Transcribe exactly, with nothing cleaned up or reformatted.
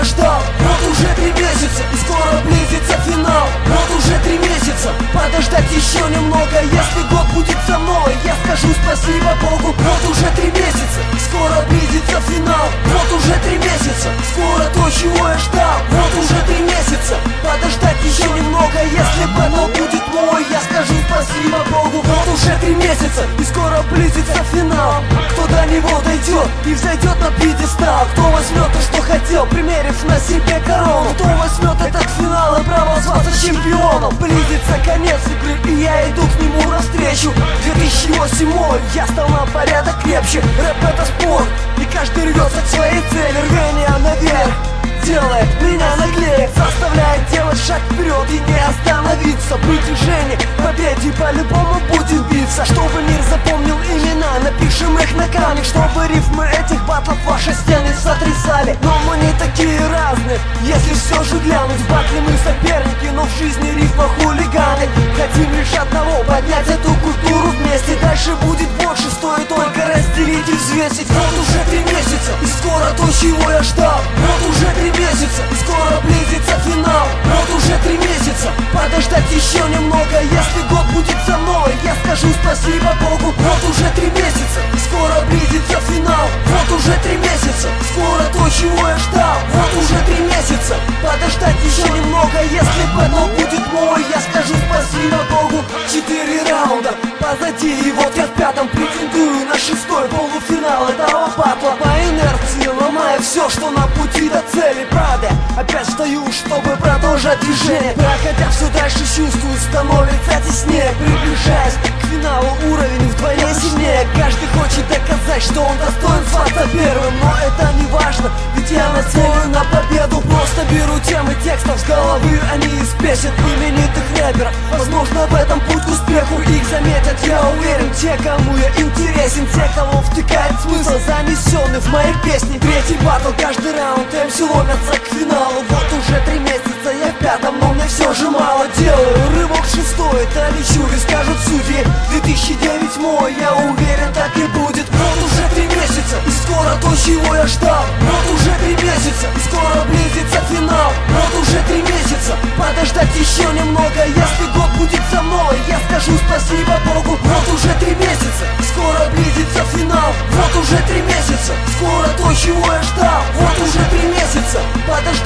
я ждал. Вот уже три месяца, и скоро близится финал. Вот уже три месяца, подождать еще немного. Если год будет со мной, я скажу спасибо Богу. Вот уже три месяца, скоро близится финал. Вот уже три месяца, скоро то, чего я ждал. Вот уже три месяца, подождать еще немного. Если батл будет мой, я скажу спасибо Богу. Вот уже три месяца, и скоро близится финал. Кто до него дойдет и взойдет на пьедестал, кто возьмет то, что хотел, примерив на себе корону, кто возьмет этот финал и право зваться чемпионом. Близится конец игры, и я иду к нему навстречу. две тысячи восьмой, я стал на порядок крепче. Рэп это спорт, и каждый рвется к своей цели. Рвение наверх делает меня наглее, заставляет делать шаг вперед и не остановиться. Быть движение, победе по-любому будем биться. Чтобы мир запомнил имена, напишем их на камне. Чтобы рифмы этих батлов ваши стены сотрясали. Но мы не такие разные, если все же глянуть. В батле мы соперники, но в жизни рифма хулиганы. Хотим лишь одного, поднять эту культуру вместе. Дальше будет больше, стоит только разделить и взвесить. Вот уже три месяца, и скоро то, чего я ждал. Вот уже три месяца, и скоро близится финал. Вот уже три месяца, подождать еще немного. Если год будет со мной, я скажу спасибо Богу. Вот уже три месяца, и скоро близится финал. Вот уже три месяца, скоро то, чего я ждал. Вот уже три месяца, подождать еще немного. Если батл будет мой, я скажу спасибо Богу. Четыре раунда позади, и вот я в пятом претендую на шестой полуфинал этого батла. По инерции ломая все, что на пути до цели. Правда, опять встаю, чтобы продолжать движение. Проходя все дальше, чувствую, становится теснее. Приближаясь к финалу, уровень вдвойне сильнее. Каждый хочет доказать, что он достоин зваться первым. Но это не важно, ведь я нацелен на победу. Просто беру темы текстов с головы, они из песен именитых рэперов. Возможно, в этом путь к успеху их заметят, я уверен. Те, кому я интересен, те, кого втыкает смысл, занесенный в мои песни. Третий батл, каждый раунд эм си ломятся к финалу. Вот уже три месяца я в пятом, но мне все же мало. Делаю рывок шестой, это лечу и скажут судьи. две тысячи девять мой, я уверен, так и будет. Вот уже три месяца, и скоро то, чего я ждал. Вот уже три месяца, и скоро близится финал. Вот уже три месяца, подождать еще немного. Если год будет со мной, я скажу спасибо Богу. Вот уже три месяца, и скоро близится финал. Вот уже три месяца, скоро то, чего я ждал. Вот уже три месяца, подождать